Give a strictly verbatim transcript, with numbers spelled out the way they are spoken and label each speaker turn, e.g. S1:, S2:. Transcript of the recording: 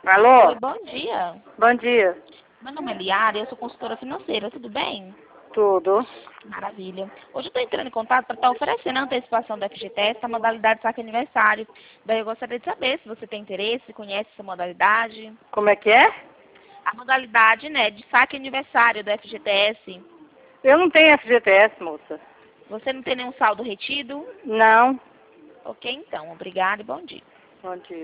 S1: Alô?
S2: Oi, bom dia.
S1: Bom dia.
S2: Meu nome é Liara, eu sou consultora financeira, tudo bem?
S1: Tudo.
S2: Maravilha. Hoje eu estou entrando em contato para estar oferecendo a antecipação da F G T S, a modalidade saque aniversário. Daí eu gostaria de saber se você tem interesse, conhece essa modalidade.
S1: Como é que é?
S2: A modalidade, né, de saque aniversário da F G T S.
S1: Eu não tenho F G T S, moça.
S2: Você não tem nenhum saldo retido?
S1: Não.
S2: Ok, então. Obrigada e bom dia.
S1: Bom dia.